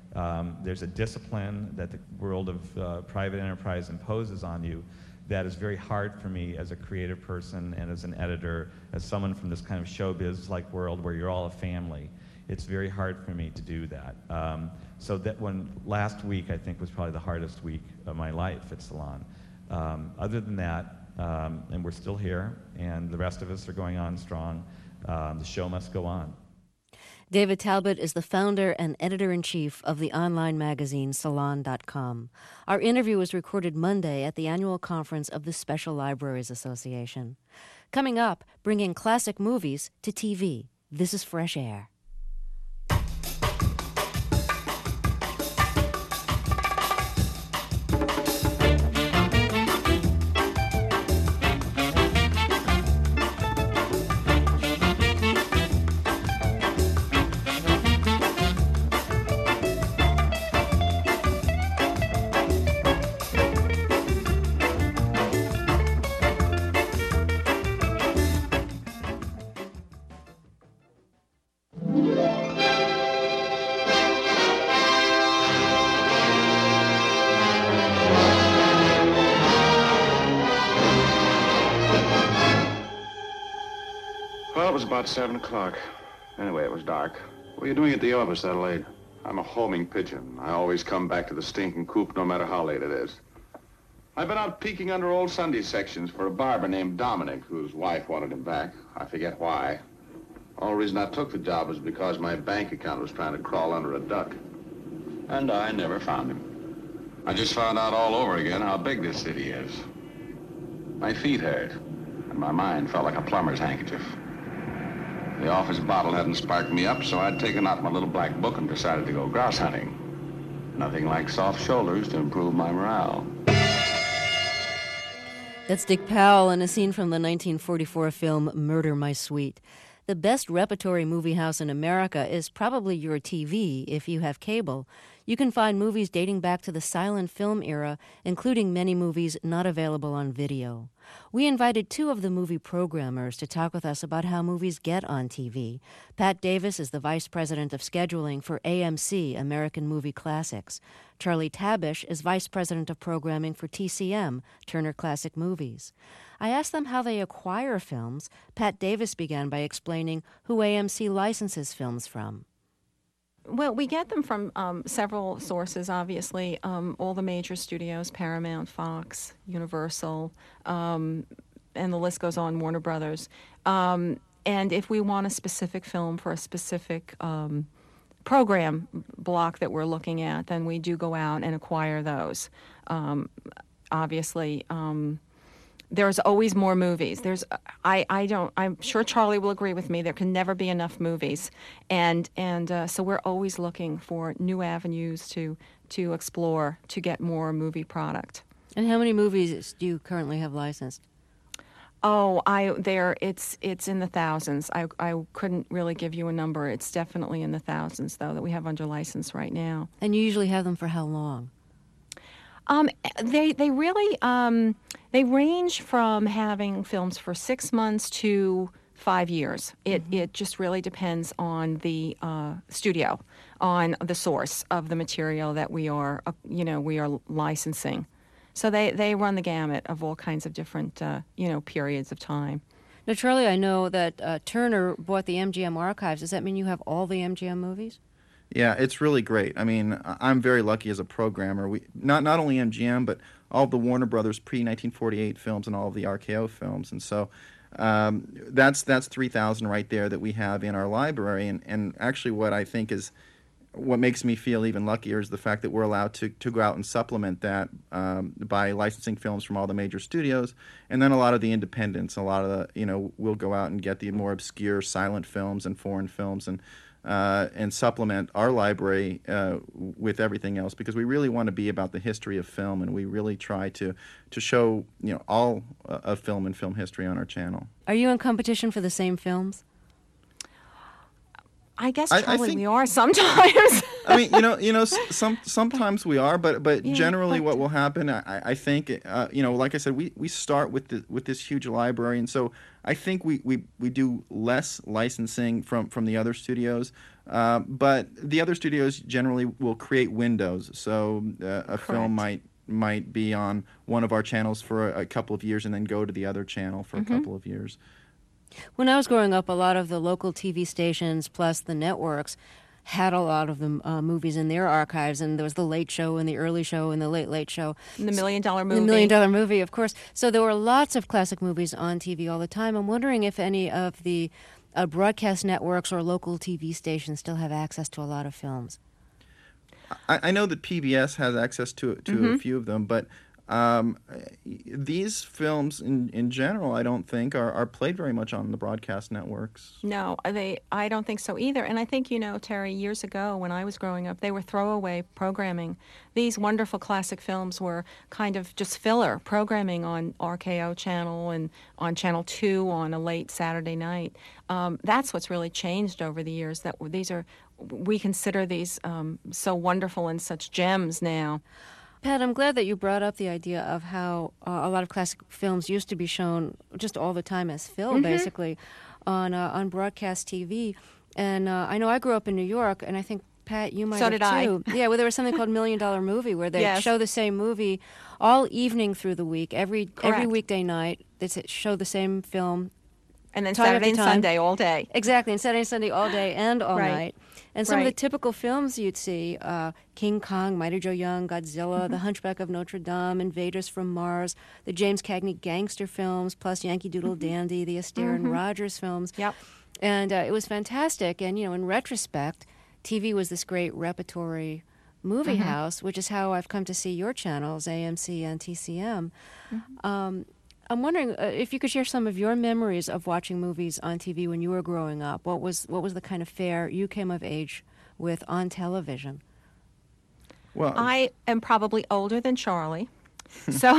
Um, there's a discipline that the world of uh, private enterprise imposes on you that is very hard for me as a creative person and as an editor, as someone from this kind of showbiz-like world where you're all a family. It's very hard for me to do that. Um, so that when last week I think was probably the hardest week of my life at Salon. Um, other than that, um, and we're still here, and the rest of us are going on strong. Um, the show must go on. David Talbot is the founder and editor-in-chief of the online magazine Salon dot com. Our interview was recorded Monday at the annual conference of the Special Libraries Association. Coming up, bringing classic movies to T V. This is Fresh Air. About seven o'clock. Anyway, it was dark. What are you doing at the office that late? I'm a homing pigeon. I always come back to the stinking coop no matter how late it is. I've been out peeking under old Sunday sections for a barber named Dominic, whose wife wanted him back. I forget why. All reason I took the job was because my bank account was trying to crawl under a duck. And I never found him. I just found out all over again how big this city is. My feet hurt, and my mind felt like a plumber's handkerchief. The office bottle hadn't sparked me up, so I'd taken out my little black book and decided to go grouse hunting. Nothing like soft shoulders to improve my morale. That's Dick Powell in a scene from the nineteen forty-four film Murder, My Sweet. The best repertory movie house in America is probably your T V if you have cable. You can find movies dating back to the silent film era, including many movies not available on video. We invited two of the movie programmers to talk with us about how movies get on T V. Pat Davis is the Vice President of Scheduling for A M C, American Movie Classics. Charlie Tabish is Vice President of Programming for T C M, Turner Classic Movies. I asked them how they acquire films. Pat Davis began by explaining who A M C licenses films from. Well, we get them from um, several sources, obviously. Um, all the major studios, Paramount, Fox, Universal, um, and the list goes on, Warner Brothers. Um, and if we want a specific film for a specific um, program block that we're looking at, then we do go out and acquire those. Um, obviously, um, there's always more movies. There's, I, I don't, I'm sure Charlie will agree with me, there can never be enough movies. And, and uh, so we're always looking for new avenues to, to explore to get more movie product. And how many movies do you currently have licensed? Oh, I there it's it's in the thousands. I I couldn't really give you a number. It's definitely in the thousands, though, that we have under license right now. And you usually have them for how long? Um, they they really um, they range from having films for six months to five years. It mm-hmm. it just really depends on the uh, studio, on the source of the material that we are uh, you know we are licensing. So they, they run the gamut of all kinds of different uh, you know periods of time. Now, Charlie, I know that uh, Turner bought the M G M archives. Does that mean you have all the M G M movies? Yeah, it's really great. I mean, I'm very lucky as a programmer. We not not only M G M, but all of the Warner Brothers pre nineteen forty-eight films and all of the R K O films. And so um, that's that's three thousand right there that we have in our library. And, and actually what I think is what makes me feel even luckier is the fact that we're allowed to, to go out and supplement that um, by licensing films from all the major studios, and then a lot of the independents. A lot of the, you know, we'll go out and get the more obscure silent films and foreign films and uh, and supplement our library uh, with everything else, because we really want to be about the history of film, and we really try to to show, you know, all uh, of film and film history on our channel. Are you in competition for the same films? I guess, I- I Charlie, think- we are sometimes. I mean, you know, you know, s- some sometimes we are, but but Yeah, generally, but- what will happen, I, I think, uh, you know, like I said, we, we start with the, with this huge library, and so I think we, we, we do less licensing from, from the other studios, uh, but the other studios generally will create windows. So uh, a film might might be on one of our channels for a, a couple of years, and then go to the other channel for Mhm. a couple of years. When I was growing up, a lot of the local T V stations plus the networks had a lot of the uh, movies in their archives, and there was the Late Show and the Early Show and the Late Late Show. And the Million Dollar Movie. The Million Dollar Movie, of course. So there were lots of classic movies on T V all the time. I'm wondering if any of the uh, broadcast networks or local T V stations still have access to a lot of films. I, I know that P B S has access to to a Mhm. few of them, but um, these films in, in general, I don't think are, are played very much on the broadcast networks. No, they. I don't think so either. And I think, you know, Terry, years ago when I was growing up, they were throwaway programming. These wonderful classic films were kind of just filler programming on R K O channel and on Channel two on a late Saturday night. Um, that's what's really changed over the years. That these are, we consider these um, so wonderful and such gems now. Pat, I'm glad that you brought up the idea of how uh, a lot of classic films used to be shown just all the time as film, Mhm. basically, on uh, on broadcast T V. And uh, I know I grew up in New York, and I think, Pat, you might So have did I. too. Yeah, well, there was something called Million Dollar Movie, where they Yes. show the same movie all evening through the week, every every Correct. weekday night. They s- show the same film. And then time after Saturday and time. Sunday all day. Exactly, and Saturday and Sunday all day and all Right. night. And some of the Right. typical films you'd see, uh, King Kong, Mighty Joe Young, Godzilla, Mm-hmm. The Hunchback of Notre Dame, Invaders from Mars, the James Cagney gangster films, plus Yankee Doodle Dandy, the Astaire and Mhm. Rogers films. Yep. And uh, it was fantastic. And, you know, in retrospect, T V was this great repertory movie Mhm. house, which is how I've come to see your channels, A M C and T C M. Um, I'm wondering uh, if you could share some of your memories of watching movies on T V when you were growing up. What was what was the kind of fare you came of age with on television? Well, I am probably older than Charlie. so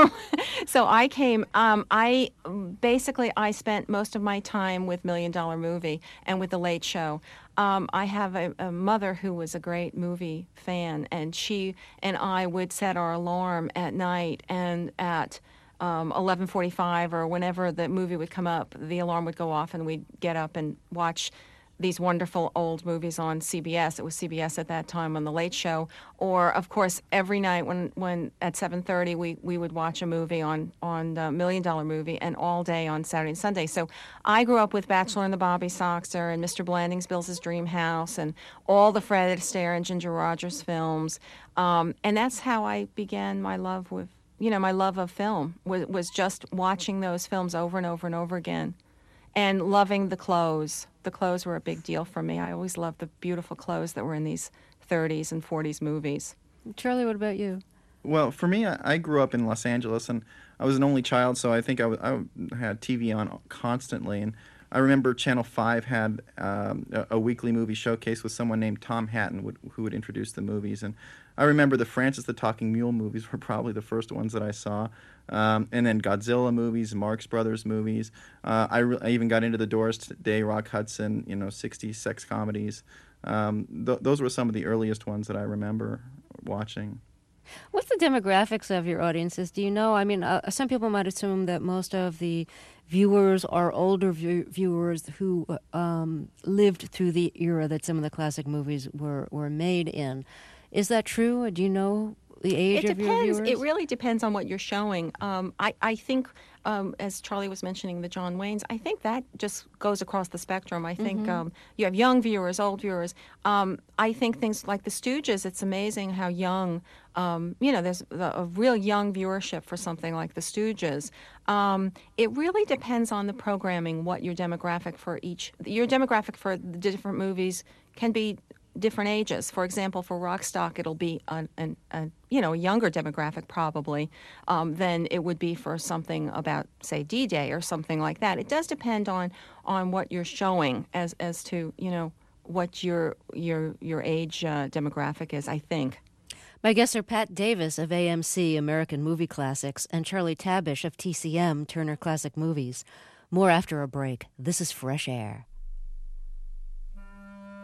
so I came um, I basically I spent most of my time with Million Dollar Movie and with The Late Show. Um, I have a, a mother who was a great movie fan, and she and I would set our alarm at night, and at um, eleven forty-five or whenever the movie would come up, the alarm would go off and we'd get up and watch these wonderful old movies on C B S. It was C B S at that time on The Late Show. Or, of course, every night when, when at seven thirty we, we would watch a movie on, on the Million Dollar Movie, and all day on Saturday and Sunday. So I grew up with Bachelor and the Bobby Soxer and Mister Blandings Builds His Dream House and all the Fred Astaire and Ginger Rogers films. Um, and that's how I began my love with, you know, my love of film, was, was just watching those films over and over and over again. And loving the clothes. The clothes were a big deal for me. I always loved the beautiful clothes that were in these thirties and forties movies. Charlie, what about you? Well, for me, I, I grew up in Los Angeles, and I was an only child, so I think I, was, I had T V on constantly. And I remember Channel five had um, a, a weekly movie showcase with someone named Tom Hatton would, who would introduce the movies. And I remember the Francis the Talking Mule movies were probably the first ones that I saw. Um, and then Godzilla movies, Marx Brothers movies. Uh, I, re- I even got into the Doris Day, Rock Hudson, you know, sixties sex comedies. Um, th- those were some of the earliest ones that I remember watching. What's the demographics of your audiences? Do you know? I mean, uh, some people might assume that most of the viewers are older view- viewers who um, lived through the era that some of the classic movies were, were made in. Is that true? Do you know the age It of your depends. viewers? It really depends on what you're showing. Um, I, I think, um, as Charlie was mentioning, the John Waynes, I think that just goes across the spectrum. I think Mhm. um, you have young viewers, old viewers. Um, I think things like The Stooges, it's amazing how young, um, you know, there's a, a real young viewership for something like The Stooges. Um, it really depends on the programming, what your demographic for each, your demographic for the different movies can be different ages. For example, for Rockstock, it'll be an, an, a you know a younger demographic probably um, than it would be for something about, say, D-Day or something like that. It does depend on on what you're showing as as to you know what your your your age uh, demographic is, I think. My guests are Pat Davis of A M C American Movie Classics and Charlie Tabish of T C M Turner Classic Movies. More after a break. This is Fresh Air.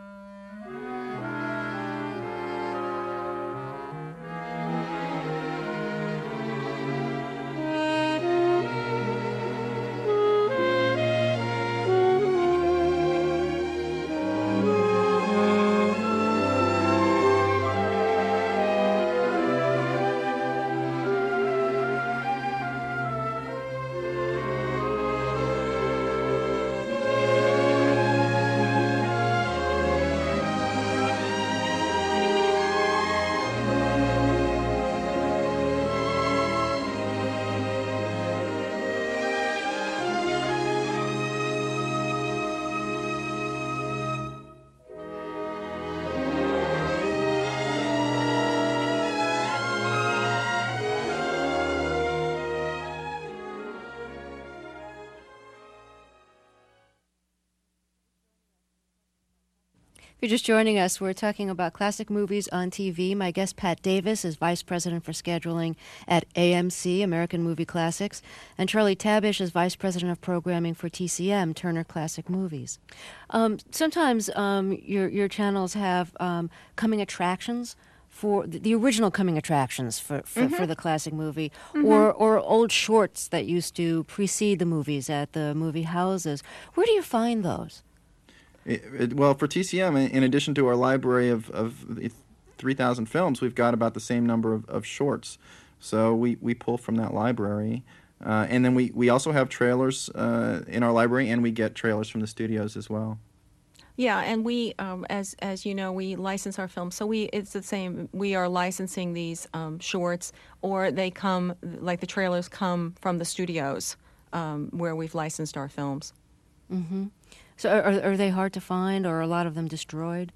If you're just joining us, we're talking about classic movies on T V. My guest, Pat Davis, is Vice President for Scheduling at A M C, American Movie Classics, and Charlie Tabish is Vice President of Programming for T C M, Turner Classic Movies. Um, sometimes um, your, your channels have um, coming attractions for the, the original coming attractions for, for, Mm-hmm. for the classic movie, Mhm. or, or old shorts that used to precede the movies at the movie houses. Where do you find those? It, it, well, for T C M, in in addition to our library of, of three thousand films, we've got about the same number of, of shorts. So we, we pull from that library. Uh, and then we, we also have trailers uh, in our library, and we get trailers from the studios as well. Yeah, and we, um, as as you know, we license our films. So we, it's the same. We are licensing these um, shorts, or they come, like the trailers come from the studios um, where we've licensed our films. Mm-hmm. So are, are they hard to find, or are a lot of them destroyed?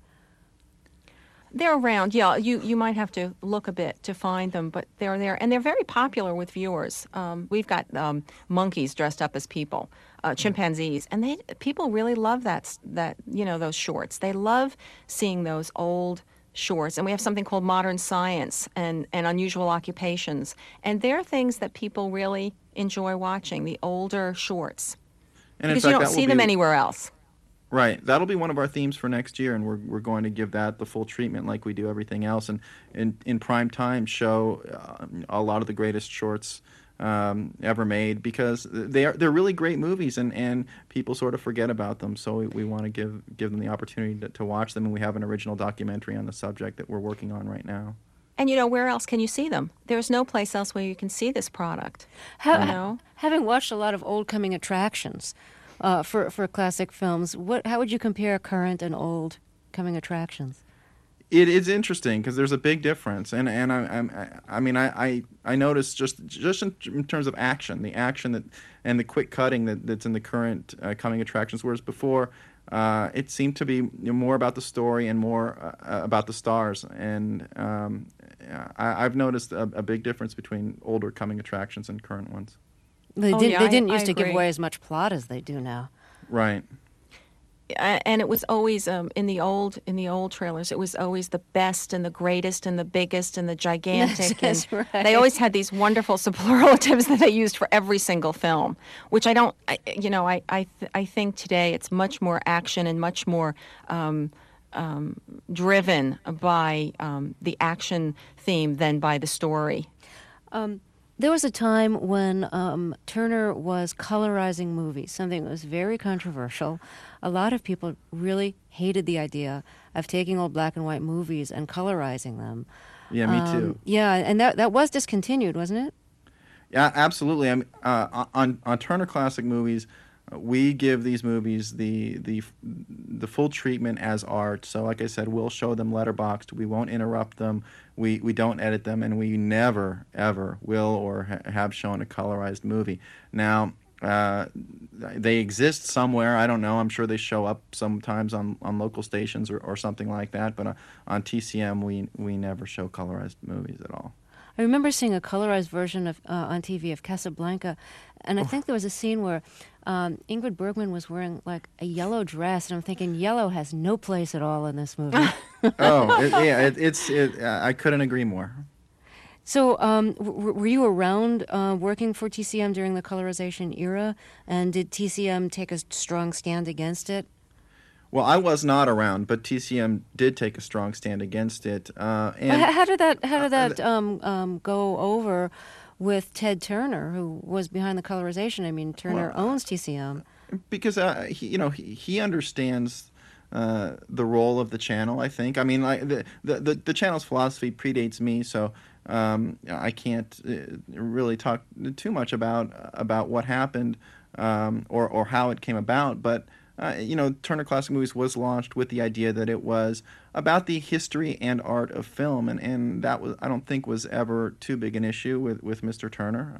They're around, yeah. You you might have to look a bit to find them, but they're there, and they're very popular with viewers. Um, we've got um, monkeys dressed up as people, uh, chimpanzees, and they people really love that that you know those shorts. They love seeing those old shorts, and we have something called Modern Science and and Unusual Occupations, and they're things that people really enjoy watching. The older shorts. And in Because you fact, don't that see will them be- anywhere else. Right. That'll be one of our themes for next year, and we're we're going to give that the full treatment like we do everything else, and in, in prime time show uh, a lot of the greatest shorts um, ever made, because they are they're really great movies, and, and people sort of forget about them. So we, we want to give give them the opportunity to, to watch them, and we have an original documentary on the subject that we're working on right now. And you know, where else can you see them? There's no place else where you can see this product. How, you know? Having watched a lot of old coming attractions uh, for for classic films, what how would you compare current and old coming attractions? It is interesting because there's a big difference, and and I I'm, I mean I, I I noticed just just in, in terms of action, the action that and the quick cutting that, that's in the current uh, coming attractions, whereas before uh, it seemed to be you know, more about the story and more uh, about the stars, and um, I, I've noticed a, a big difference between older coming attractions and current ones. They Oh, didn't yeah, they I- didn't I used to give agree. away as much plot as they do now. Right. Uh, and it was always um, in the old in the old trailers. It was always the best and the greatest and the biggest and the gigantic. That's and right. They always had these wonderful superlatives that they used for every single film, which I don't. I, you know, I I, th- I think today it's much more action and much more um, um, driven by um, the action theme than by the story. Um, there was a time when um, Turner was colorizing movies, something that was very controversial. A lot of people really hated the idea of taking old black and white movies and colorizing them. Yeah, me Um, too. Yeah, and that that was discontinued, wasn't it? Yeah, absolutely. I mean, uh, on on Turner Classic Movies, uh, we give these movies the the the full treatment as art. So, like I said, we'll show them letterboxed. We won't interrupt them. We we don't edit them, and we never ever will or ha- have shown a colorized movie. Now, uh, they exist somewhere. I don't know. I'm sure they show up sometimes on, on local stations or, or something like that. But uh, on T C M, we we never show colorized movies at all. I remember seeing a colorized version of uh, on T V of Casablanca, and I think there was a scene where um, Ingrid Bergman was wearing like a yellow dress, and I'm thinking yellow has no place at all in this movie. oh, it, yeah, it, it's it, uh, I couldn't agree more. So, um, w- were you around uh, working for T C M during the colorization era, and did T C M take a strong stand against it? Well, I was not around, but T C M did take a strong stand against it. Uh, and How, how did that How did that um, um, go over with Ted Turner, who was behind the colorization? I mean, Turner Well, owns T C M. because uh, he, you know, he, he understands uh, the role of the channel. I think. I mean, like the the, the, the channel's philosophy predates me, so um, I can't uh, really talk too much about about what happened um, or or how it came about, but. Uh, you know, Turner Classic Movies was launched with the idea that it was about the history and art of film, and, and that was I don't think was ever too big an issue with, with Mister Turner.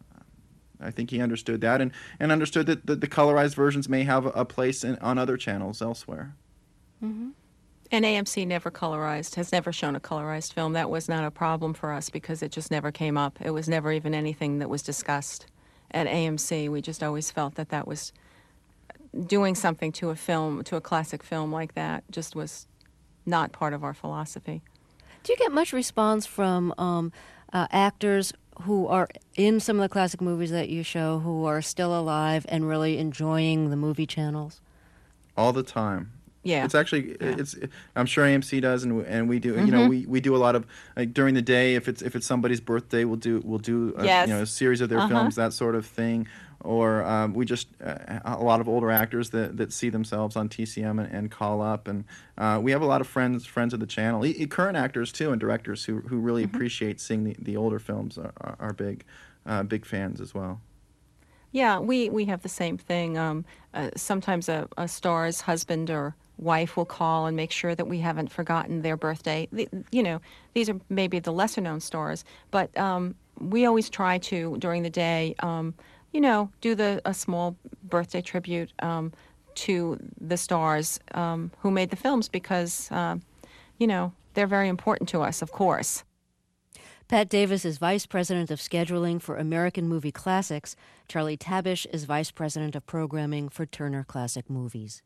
Uh, I think he understood that and, and understood that the, the colorized versions may have a place in, on other channels elsewhere. Mm-hmm. And A M C never colorized, has never shown a colorized film. That was not a problem for us because it just never came up. It was never even anything that was discussed at A M C. We just always felt that that was doing something to a film, to a classic film like that, just was not part of our philosophy. Do you get much response from um, uh, actors who are in some of the classic movies that you show who are still alive and really enjoying the movie channels? All the time. Yeah, it's actually yeah. it's. I'm sure A M C does, and and we do. Mm-hmm. You know, we, we do a lot of like during the day. If it's if it's somebody's birthday, we'll do we'll do a, yes. you know a series of their uh-huh. films, that sort of thing. Or um, we just uh, a lot of older actors that, that see themselves on T C M and, and call up, and uh, we have a lot of friends friends of the channel, e- current actors too, and directors who who really mm-hmm. appreciate seeing the, the older films are, are, are big uh, big fans as well. Yeah, we, we have the same thing. Um, uh, sometimes a, a star's husband or wife will call and make sure that we haven't forgotten their birthday. The, you know, these are maybe the lesser-known stars, but um, we always try to, during the day, um, you know, do the a small birthday tribute um, to the stars um, who made the films because, uh, you know, they're very important to us, of course. Pat Davis is Vice President of Scheduling for American Movie Classics. Charlie Tabish is Vice President of Programming for Turner Classic Movies.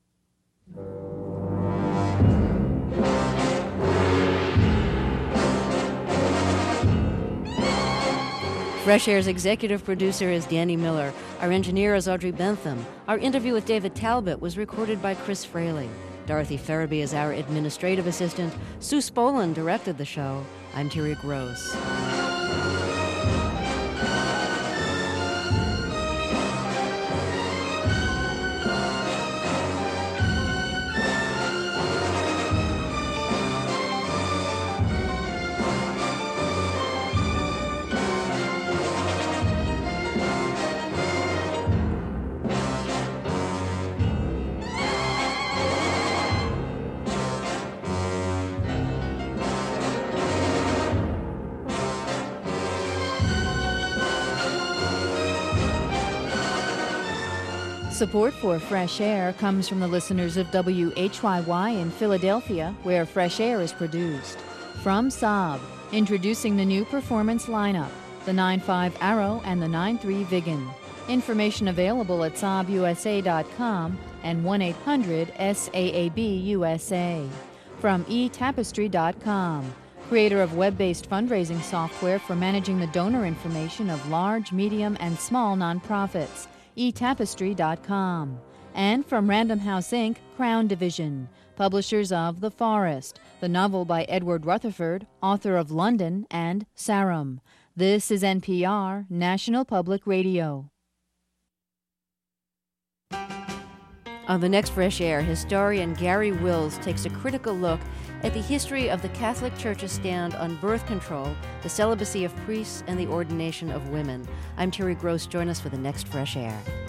Fresh Air's executive producer is Danny Miller. Our engineer is Audrey Bentham. Our interview with David Talbot was recorded by Chris Fraley. Dorothy Farabee is our administrative assistant. Sue Spolin directed the show. I'm Terry Gross. Support for Fresh Air comes from the listeners of W H Y Y in Philadelphia, where Fresh Air is produced. From Saab, introducing the new performance lineup, the nine five Arrow and the nine three Viggen. Information available at saab u s a dot com and one eight hundred S A A B U S A. From e tapestry dot com, creator of web-based fundraising software for managing the donor information of large, medium, and small nonprofits. e tapestry dot com. And from Random House Incorporated, Crown Division, publishers of The Forest, the novel by Edward Rutherford, author of London and Sarum. This is N P R, National Public Radio. On the next Fresh Air, historian Gary Wills takes a critical look at the history of the Catholic Church's stand on birth control, the celibacy of priests, and the ordination of women. I'm Terry Gross. Join us for the next Fresh Air.